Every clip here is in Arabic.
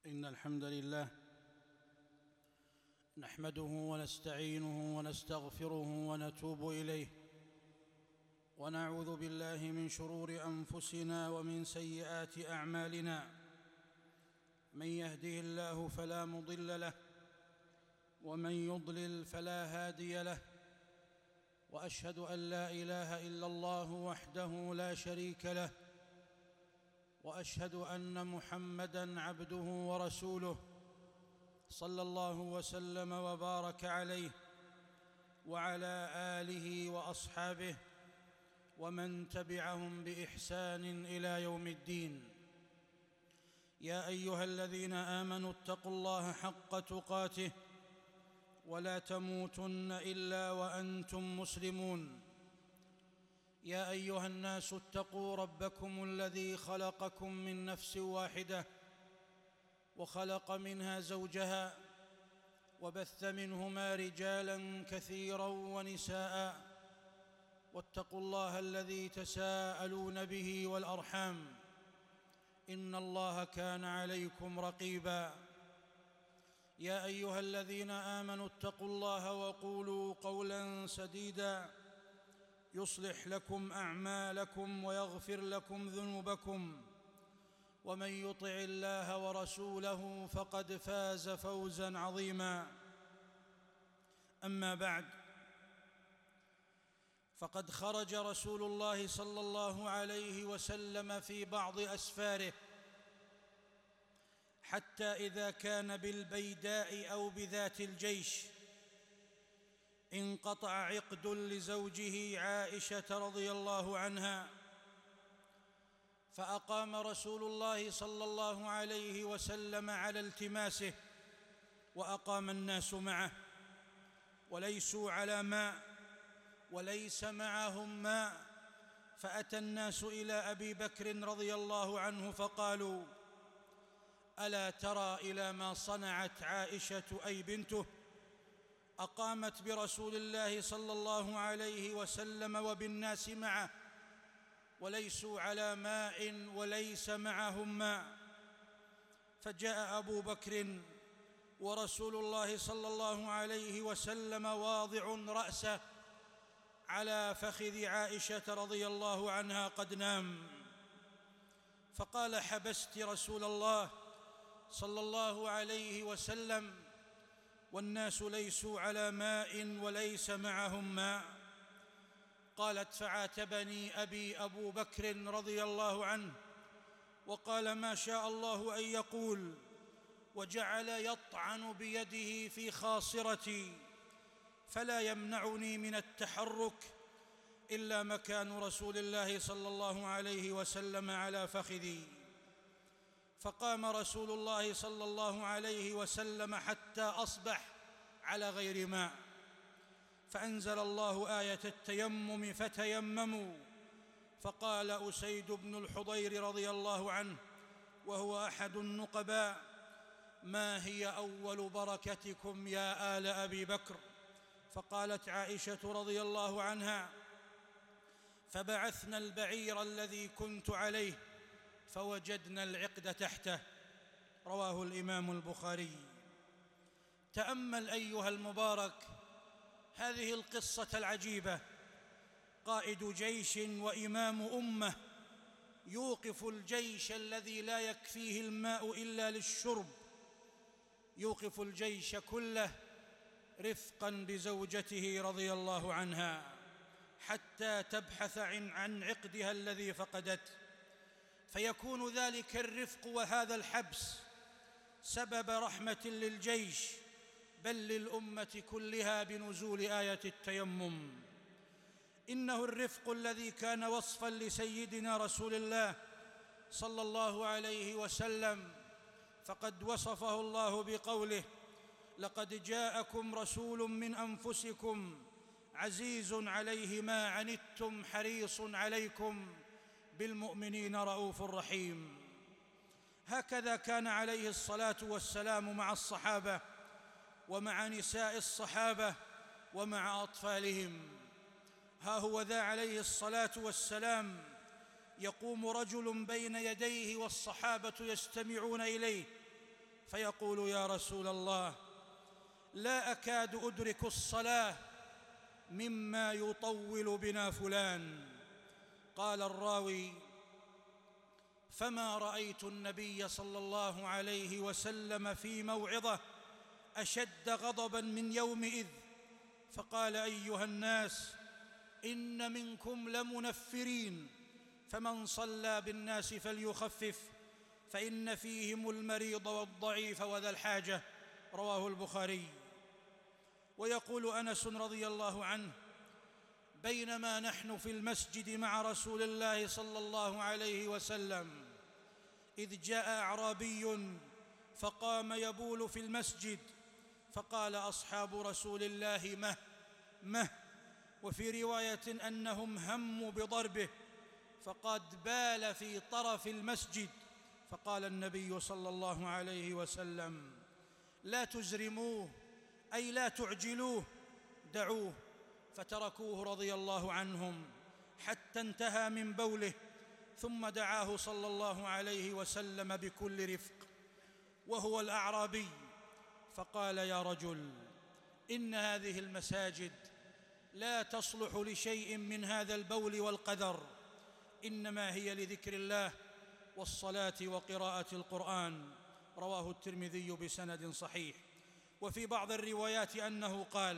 إن الحمد لله نحمده ونستعينه ونستغفره ونتوب إليه، ونعوذ بالله من شرور أنفسنا ومن سيئات أعمالنا. من يهده الله فلا مضل له، ومن يضلل فلا هادي له، وأشهد أن لا إله إلا الله وحده لا شريك له، وأشهد أن محمدًا عبده ورسوله صلى الله وسلم وبارك عليه وعلى آله وأصحابه ومن تبعهم بإحسان إلى يوم الدين. يا أيها الذين آمنوا اتقوا الله حق تقاته ولا تموتن إلا وأنتم مسلمون. يا أيها الناس اتقوا ربكم الذي خلقكم من نفس واحدة، وخلق منها زوجها، وبث منهما رجالاً كثيراً ونساءً، واتقوا الله الذي تساءلون به والأرحام، إن الله كان عليكم رقيباً. يا أيها الذين آمنوا اتقوا الله وقولوا قولاً سديداً يصلح لكم أعمالكم ويغفر لكم ذنوبكم، ومن يطع الله ورسوله فقد فاز فوزاً عظيماً. أما بعد، فقد خرج رسول الله صلى الله عليه وسلم في بعض أسفاره، حتى إذا كان بالبيداء أو بذات الجيش انقطع عقد لزوجه عائشة رضي الله عنها، فأقام رسول الله صلى الله عليه وسلم على التماسه، وأقام الناس معه وليسوا على ماء وليس معهم ماء. فأتى الناس إلى أبي بكر رضي الله عنه فقالوا: ألا ترى إلى ما صنعت عائشة أي بنته؟ أقامت برسول الله صلى الله عليه وسلم وبالناس معه وليسوا على ماء وليس معهم ماء. فجاء أبو بكر ورسول الله صلى الله عليه وسلم واضع رأسه على فخذ عائشة رضي الله عنها قد نام، فقال: حبست رسول الله صلى الله عليه وسلم والناس ليسوا على ماء وليس معهم ماء. قالت: فعاتبني أبو بكر رضي الله عنه وقال: ما شاء الله أن يقول، وجعل يطعن بيده في خاصرتي، فلا يمنعني من التحرك إلا مكان رسول الله صلى الله عليه وسلم على فخذي. فقام رسول الله صلى الله عليه وسلم حتى أصبح على غير ماء، فأنزل الله آية التيمم: فتيمموا. فقال أسيد بن الحضير رضي الله عنه وهو أحد النقباء: ما هي أول بركتكم يا آل أبي بكر؟ فقالت عائشة رضي الله عنها: فبعثنا البعير الذي كنت عليه فوجدنا العقد تحته. رواه الإمام البخاري. تأمل أيها المبارك هذه القصة العجيبة. قائد جيش وإمام أمة يوقف الجيش الذي لا يكفيه الماء إلا للشرب، يوقف الجيش كله رفقاً بزوجته رضي الله عنها حتى تبحث عن عقدها الذي فقدته، فيكون ذلك الرفق وهذا الحبس سبب رحمة للجيش بل للأمة كلها بنزول آية التيمم. إنه الرفق الذي كان وصفاً لسيدنا رسول الله صلى الله عليه وسلم، فقد وصفه الله بقوله: لقد جاءكم رسول من أنفسكم عزيز عليه ما عنتم حريص عليكم بالمؤمنين رؤوف رحيم. هكذا كان عليه الصلاة والسلام مع الصحابة ومع نساء الصحابة ومع أطفالهم. ها هو ذا عليه الصلاة والسلام يقوم رجل بين يديه والصحابة يستمعون إليه، فيقول: يا رسول الله، لا أكاد أدرك الصلاة مما يطول بنا فلان. قال الراوي: فما رأيت النبي صلى الله عليه وسلم في موعظة أشد غضبا من يومئذ، فقال: أيها الناس، إن منكم لمنفرين، فمن صلى بالناس فليخفف، فإن فيهم المريض والضعيف وذا الحاجة. رواه البخاري. ويقول أنس رضي الله عنه: بينما نحن في المسجد مع رسول الله صلى الله عليه وسلم إذ جاء أعرابي فقام يبول في المسجد، فقال أصحاب رسول الله: مه مه. وفي رواية أنهم هموا بضربه، فقد بال في طرف المسجد، فقال النبي صلى الله عليه وسلم: لا تزرموه، أي لا تعجلوه، دعوه. فتركوه رضي الله عنهم حتى انتهى من بوله، ثم دعاه صلى الله عليه وسلم بكل رفق وهو الأعرابي، فقال: يا رجل، إن هذه المساجد لا تصلح لشيء من هذا البول والقدر، إنما هي لذكر الله والصلاة وقراءة القرآن. رواه الترمذي بسند صحيح. وفي بعض الروايات أنه قال: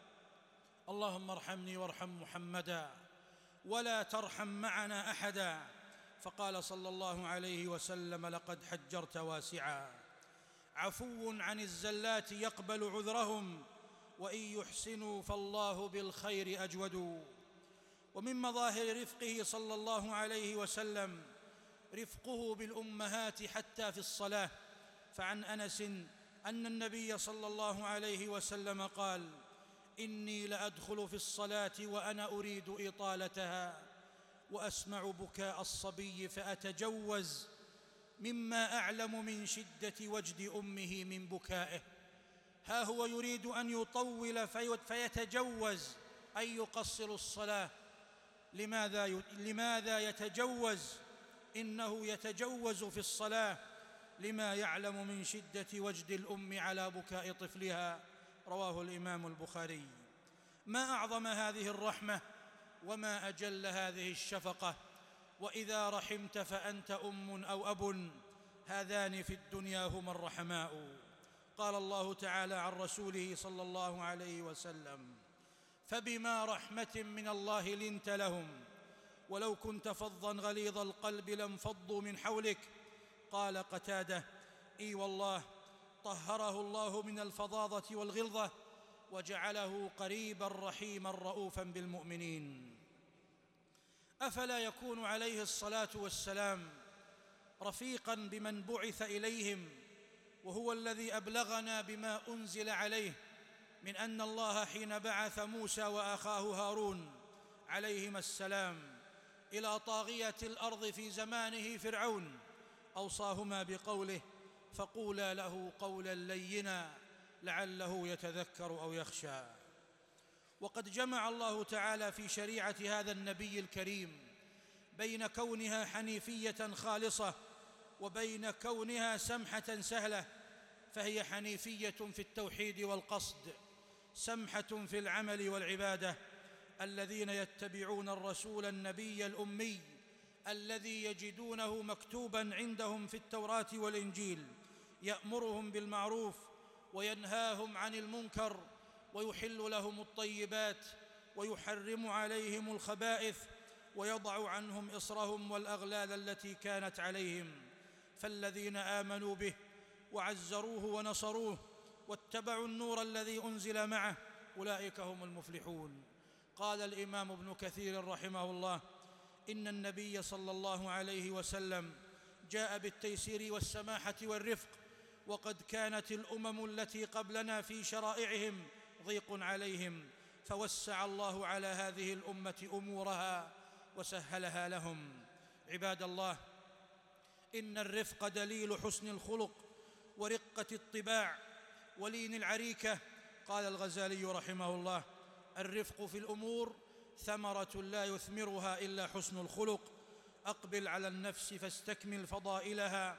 اللهم ارحمني وارحم محمدا ولا ترحم معنا أحدا. فقال صلى الله عليه وسلم: لقد حجرت واسعا، عفو عن الزلات يقبل عذرهم، وإن يحسنوا فالله بالخير أجود. ومن مظاهر رفقه صلى الله عليه وسلم رفقه بالأمهات حتى في الصلاة. فعن أنس أن النبي صلى الله عليه وسلم قال: إني لأدخل في الصلاة وأنا أريد إطالتها، وأسمع بكاء الصبي فأتجوز مما أعلم من شدة وجد أمه من بكائه. ها هو يريد أن يطول فيتجوز، أي يقصر الصلاة. لماذا يتجوز؟ إنه يتجوز في الصلاة لما يعلم من شدة وجد الأم على بكاء طفلها. رواه الإمام البخاري. ما أعظم هذه الرحمة وما أجل هذه الشفقة. وإذا رحمت فأنت أم أو أب، هذان في الدنيا هما الرحماء. قال الله تعالى عن رسوله صلى الله عليه وسلم: فبما رحمة من الله لنت لهم، ولو كنت فظا غليظ القلب لانفضوا من حولك. قال قتادة: إي والله، طهره الله من الفظاظة والغلظة، وجعله قريبا رحيما رؤوفا بالمؤمنين. أفلا يكون عليه الصلاة والسلام رفيقا بمن بعث إليهم، وهو الذي أبلغنا بما أنزل عليه من أن الله حين بعث موسى وأخاه هارون عليهما السلام إلى طاغية الأرض في زمانه فرعون أوصاهما بقوله: فقولا له قولا لينا لعله يتذكر أو يخشى. وقد جمع الله تعالى في شريعة هذا النبي الكريم بين كونها حنيفية خالصة وبين كونها سمحة سهلة. فهي حنيفية في التوحيد والقصد، سمحة في العمل والعبادة. الذين يتبعون الرسول النبي الأمي الذي يجدونه مكتوبا عندهم في التوراة والإنجيل، يأمرهم بالمعروف وينهاهم عن المنكر، ويحل لهم الطيبات ويحرم عليهم الخبائث، ويضع عنهم إصرهم والأغلال التي كانت عليهم. فالذين آمنوا به وعزروه ونصروه واتبعوا النور الذي أنزل معه أولئك هم المفلحون. قال الإمام ابن كثير رحمه الله: إن النبي صلى الله عليه وسلم جاء بالتيسير والسماحة والرفق، وقد كانت الأمم التي قبلنا في شرائعهم ضيق عليهم، فوسع الله على هذه الأمة أمورها وسهلها لهم. عباد الله، إن الرفق دليل حسن الخلق ورقة الطباع ولين العريكة. قال الغزالي رحمه الله: الرفق في الأمور ثمرة لا يثمرها إلا حسن الخلق. أقبل على النفس فاستكمل فضائلها،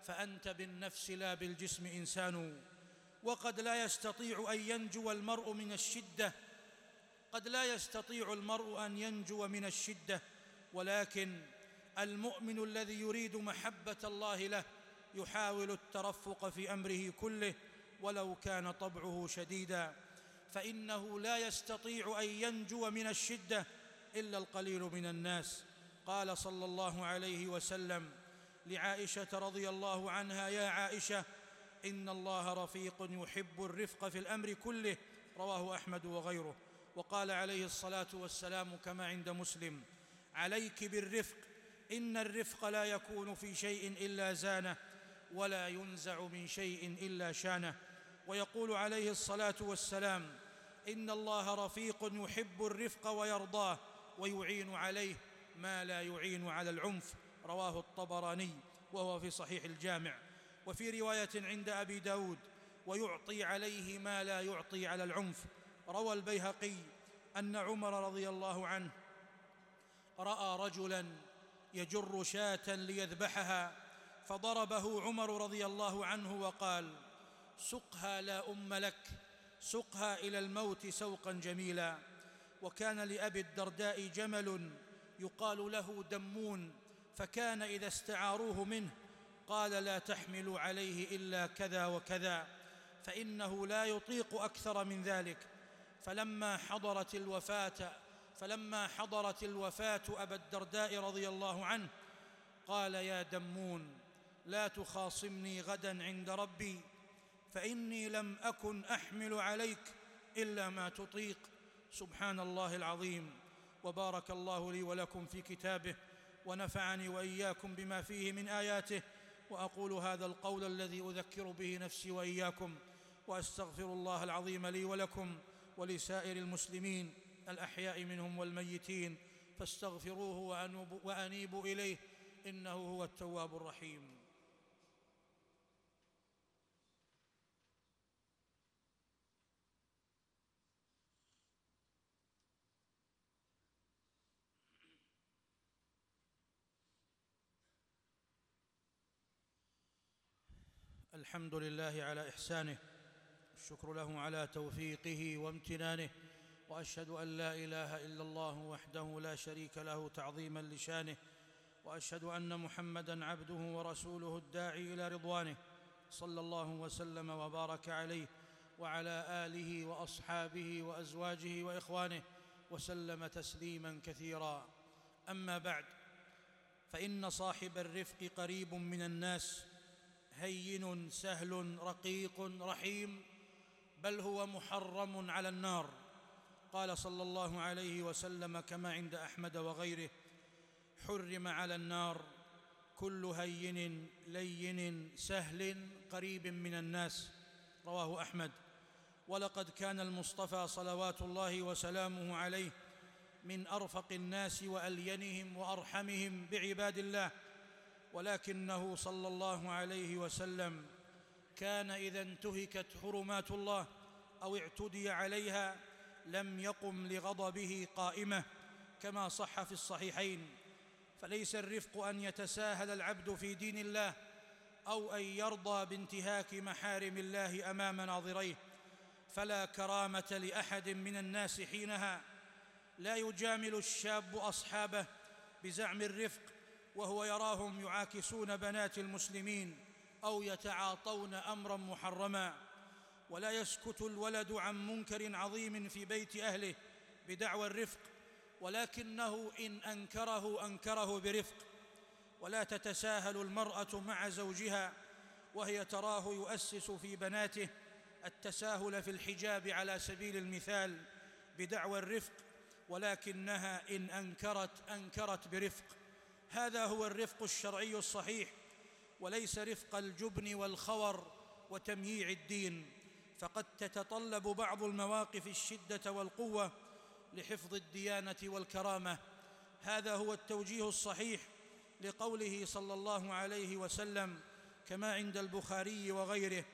فأنت بالنفس لا بالجسم إنسان. وقد لا يستطيع أن ينجو المرء من الشدة، قد لا يستطيع المرء أن ينجو من الشدة، ولكن المؤمن الذي يريد محبة الله له يحاول الترفق في أمره كله ولو كان طبعه شديدا، فإنه لا يستطيع أن ينجو من الشدة إلا القليل من الناس. قال صلى الله عليه وسلم لعائشة رضي الله عنها: يا عائشة، إن الله رفيق يحب الرفق في الأمر كله، رواه أحمد وغيره. وقال عليه الصلاة والسلام كما عند مسلم: عليك بالرفق، إن الرفق لا يكون في شيء إلا زانه، ولا ينزع من شيء إلا شانه. ويقول عليه الصلاة والسلام: إن الله رفيق يحب الرفق ويرضاه، ويعين عليه ما لا يعين على العنف، رواه الطبراني وهو في صحيح الجامع. وفي رواية عند أبي داود: ويعطي عليه ما لا يعطي على العنف. روى البيهقي أن عمر رضي الله عنه رأى رجلا يجر شاة ليذبحها، فضربه عمر رضي الله عنه وقال: سقها لا أم لك، سقها إلى الموت سوقا جميلا. وكان لأبي الدرداء جمل يقال له دمون، فكان إذا استعاروه منه قال: لا تحملوا عليه إلا كذا وكذا، فإنه لا يطيق أكثر من ذلك. فلما حضرت الوفاة أبا الدرداء رضي الله عنه قال: يا دمون، لا تخاصمني غدا عند ربي، فإني لم أكن أحمل عليك إلا ما تطيق. سبحان الله العظيم. وبارك الله لي ولكم في كتابه، ونفعني وإياكم بما فيه من آياته. وأقول هذا القول الذي أذكر به نفسي وإياكم، وأستغفر الله العظيم لي ولكم ولسائر المسلمين الأحياء منهم والميتين، فاستغفروه وأنيبوا إليه، إنه هو التواب الرحيم. الحمد لله على إحسانه، الشكر له على توفيقه وامتنانه، وأشهد أن لا إله إلا الله وحده لا شريك له تعظيما لشانه، وأشهد أن محمدًا عبده ورسوله الداعي إلى رضوانه، صلى الله وسلم وبارك عليه وعلى آله وأصحابه وأزواجه وإخوانه وسلم تسليماً كثيراً. أما بعد، فإن صاحب الرفق قريب من الناس، هين سهل رقيق رحيم، بل هو محرم على النار. قال صلى الله عليه وسلم كما عند أحمد وغيره: حرم على النار كل هين لين سهل قريب من الناس، رواه أحمد. ولقد كان المصطفى صلوات الله وسلامه عليه من أرفق الناس وألينهم وأرحمهم بعباد الله، ولكنه صلى الله عليه وسلم كان إذا انتهكت حرمات الله أو اعتدي عليها لم يقم لغضبه قائمة، كما صح في الصحيحين. فليس الرفق أن يتساهل العبد في دين الله أو أن يرضى بانتهاك محارم الله أمام ناظريه، فلا كرامة لأحد من الناس حينها. لا يجامل الشاب أصحابه بزعم الرفق وهو يراهم يعاكسون بنات المسلمين أو يتعاطون أمرا محرما، ولا يسكت الولد عن منكر عظيم في بيت أهله بدعوى الرفق، ولكنه إن أنكره برفق. ولا تتساهل المرأة مع زوجها وهي تراه يؤسس في بناته التساهل في الحجاب على سبيل المثال بدعوى الرفق، ولكنها إن أنكرت برفق. هذا هو الرفق الشرعي الصحيح، وليس رفق الجبن والخور وتمييع الدين، فقد تتطلب بعض المواقف الشدة والقوة لحفظ الديانة والكرامة. هذا هو التوجيه الصحيح لقوله صلى الله عليه وسلم كما عند البخاري وغيره: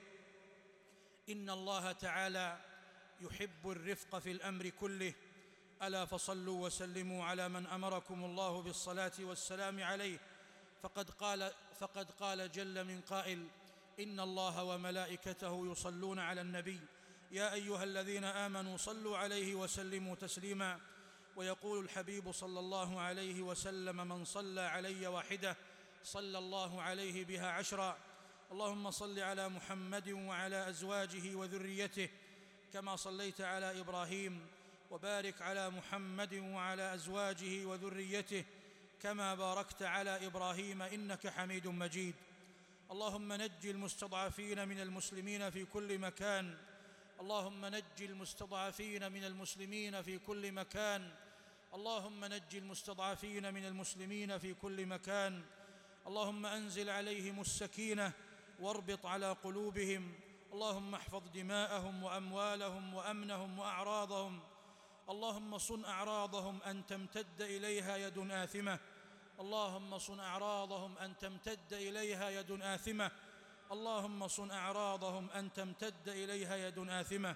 إن الله تعالى يحب الرفق في الأمر كله، ألا فصلوا وسلموا على من أمركم الله بالصلاة والسلام عليه، فقد قال جل من قائل: إن الله وملائكته يصلون على النبي يا أيها الذين آمنوا صلوا عليه وسلموا تسليما. ويقول الحبيب صلى الله عليه وسلم: من صلى علي واحدة صلى الله عليه بها 10. اللهم صل على محمد وعلى أزواجه وذريته كما صليت على إبراهيم، وبارك على محمد وعلى أزواجه وذريته كما باركت على إبراهيم إنك حميد مجيد. اللهم نج المستضعفين من المسلمين في كل مكان، اللهم نج المستضعفين من المسلمين في كل مكان، اللهم نج المستضعفين من المسلمين في كل مكان. اللهم أنزل عليهم السكينة واربط على قلوبهم، اللهم احفظ دماءهم وأموالهم وأمنهم وأعراضهم، اللهم صن أعراضهم أن تمتد إليها يد آثمة، اللهم صن أعراضهم أن تمتد إليها يد آثمة، اللهم صن أعراضهم أن تمتد إليها يد آثمة.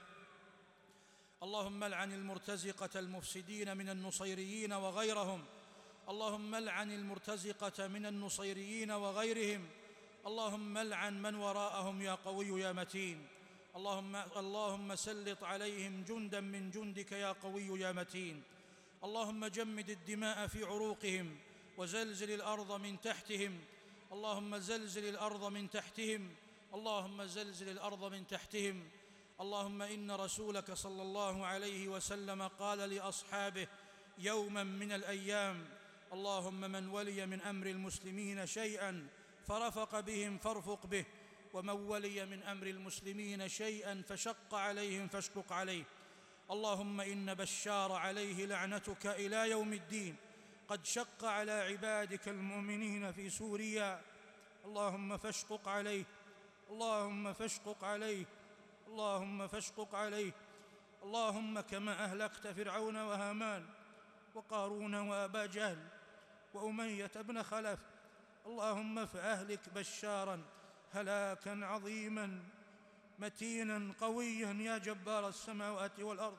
اللهم لعن المرتزقة المفسدين من النصيريين وغيرهم، اللهم لعن المرتزقة من النصيريين وغيرهم، اللهم لعن من وراءهم يا قوي يا متين. اللهم سلط عليهم جندا من جندك يا قوي يا متين. اللهم جمد الدماء في عروقهم وزلزل الأرض من تحتهم، اللهم زلزل الأرض من تحتهم، اللهم زلزل الأرض من تحتهم. اللهم إن رسولك صلى الله عليه وسلم قال لأصحابه يوما من الأيام: اللهم من ولي من أمر المسلمين شيئا فرفق بهم فارفق به، ومن ولي من أمر المسلمين شيئا فشق عليهم فاشقق عليه. اللهم إن بشار عليه لعنتك إلى يوم الدين قد شق على عبادك المؤمنين في سوريا، اللهم فاشقق عليه، اللهم فاشقق عليه، اللهم فاشقق عليه. اللهم كما أهلكت فرعون وهامان وقارون وأبا جهل وأمية بن خلف، اللهم فأهلك بشارا هلاكا عظيما متينا قويا يا جبار السماوات والأرض.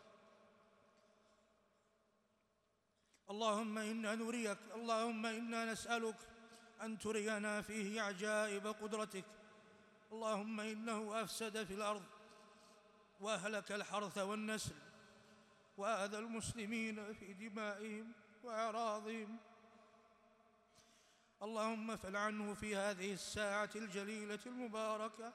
اللهم إنا نريك، اللهم إنا نسألك أن ترينا فيه عجائب قدرتك. اللهم إنه أفسد في الأرض وأهلك الحرث والنسل وآذى المسلمين في دمائهم وأعراضهم، اللهم فلعنه في هذه الساعة الجليلة المباركة،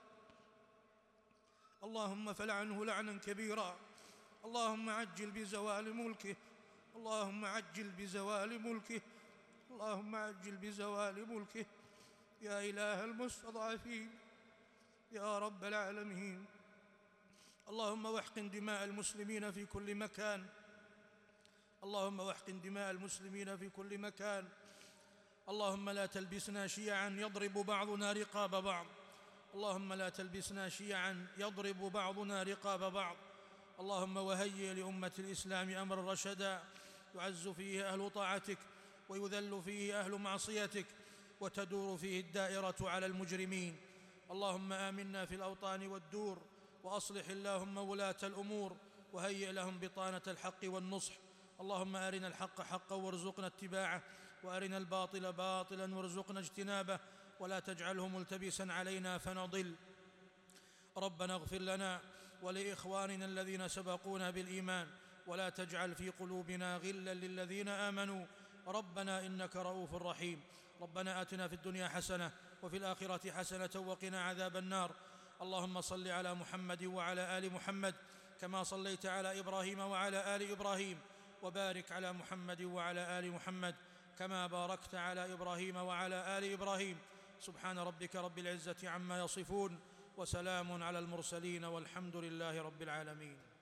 اللهم فلعنه لعنا كبيرا. اللهم عجل بزوال ملكه، اللهم عجل بزوال ملكه، اللهم عجل بزوال ملكه يا إله المستضعفين يا رب العالمين. اللهم واحقن دماء المسلمين في كل مكان، اللهم واحقن دماء المسلمين في كل مكان. اللهم لا تلبسنا شيعا يضرب بعضنا رقاب بعض، اللهم لا تلبسنا شيعا يضرب بعضنا رقاب بعض. اللهم وهيئ لأمة الإسلام أمرا رشدا يعز فيه أهل طاعتك ويذل فيه أهل معصيتك وتدور فيه الدائرة على المجرمين. اللهم آمنا في الأوطان والدور، وأصلح اللهم ولاة الأمور وهيئ لهم بطانة الحق والنصح. اللهم أرنا الحق حقا وارزقنا اتباعه، وأرنا الباطل باطلا وارزقنا اجتنابه، ولا تجعله ملتبسا علينا فنضل. ربنا اغفر لنا ولإخواننا الذين سبقونا بالإيمان، ولا تجعل في قلوبنا غلا للذين آمنوا ربنا إنك رؤوف رحيم. ربنا آتنا في الدنيا حسنة وفي الآخرة حسنة وقنا عذاب النار. اللهم صل على محمد وعلى آل محمد كما صليت على إبراهيم وعلى آل إبراهيم، وبارك على محمد وعلى آل محمد كما باركت على إبراهيم وعلى آل إبراهيم. سبحان ربك رب العزة عما يصفون، وسلام على المرسلين، والحمد لله رب العالمين.